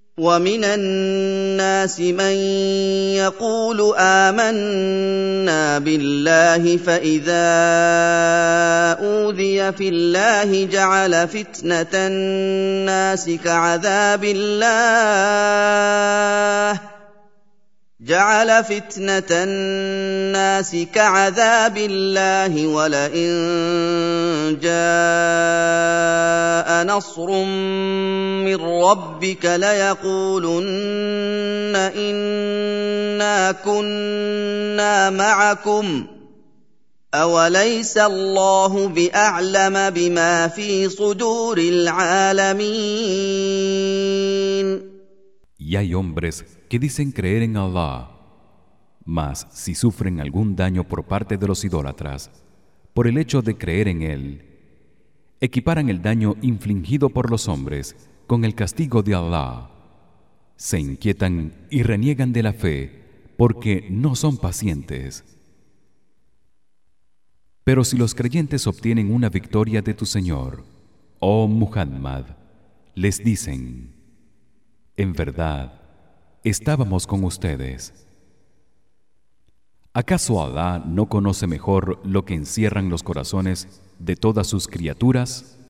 ومن الناس من يقول آمنا بالله فإذا أوذي في الله جعل فتنة الناس كعذاب الله ولئن جاء نصر من ربك ليقولن إنا كنا معكم أوليس الله بأعلم بما في صدور العالمين. Y hay hombres que dicen creer en Allah, mas si sufren algún daño por parte de los idólatras por el hecho de creer en él, equiparan el daño infligido por los hombres con el castigo de Allah. Se inquietan y reniegan de la fe porque no son pacientes. Pero si los creyentes obtienen una victoria de tu Señor, oh Muhammad, les dicen: en verdad, estábamos con ustedes. ¿Acaso Allah no conoce mejor lo que encierran los corazones de todas sus criaturas?